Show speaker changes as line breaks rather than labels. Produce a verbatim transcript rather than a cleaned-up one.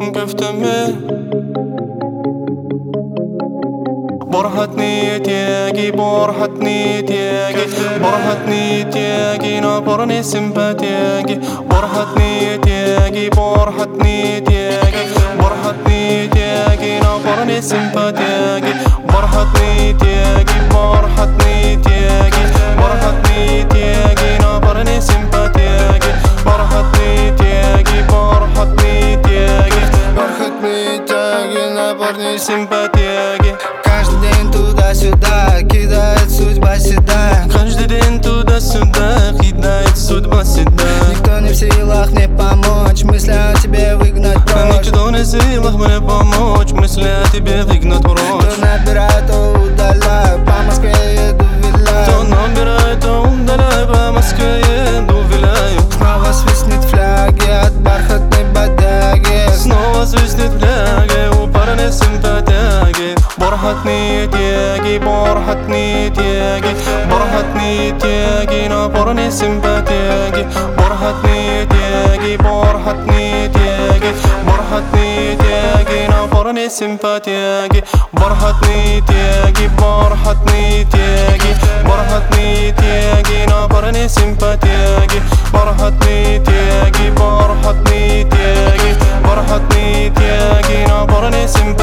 كفتمي برهتني تياجي برهتني تياجي برهتني تياجي نبرني سمباتياجي برهتني تياجي برهتني تياجي برهتني تياجي نبرني سمباتياجي برهتني تياجي برهتني تياجي برهتني تياجي نبرني سمباتياجي برهتني تياجي برهتني تياجي برهتني тяги наборные симпатияги.
Каждый день туда-сюда кидает судьба седая.
Каждый день туда-сюда кидает судьба седая.
Никто не в силах мне помочь, мысли о тебе выгнать прочь.
Никто не в силах мне помочь, мысли о тебе выгнать прочь.
То набираю, то удаляю, по Москве еду виляю.
То набираю, то удаляю, по Москве еду виляю.
Снова свистнет фляги от бархатной бодяги.
Снова свистнет фляги у парня симпатяги. برهتني تياجي برهتني تياجي برهتني تياجي نبرني سمباتياجي برهتني تياجي برهتني تياجي برهتني تياجي نبرني سمباتياجي برهتني تياجي برهتني تياجي برهتني تياجي نبرني سمباتياجي برهتني تياجي برهتني تياجي برهتني تياجي نبرني سمباتياجي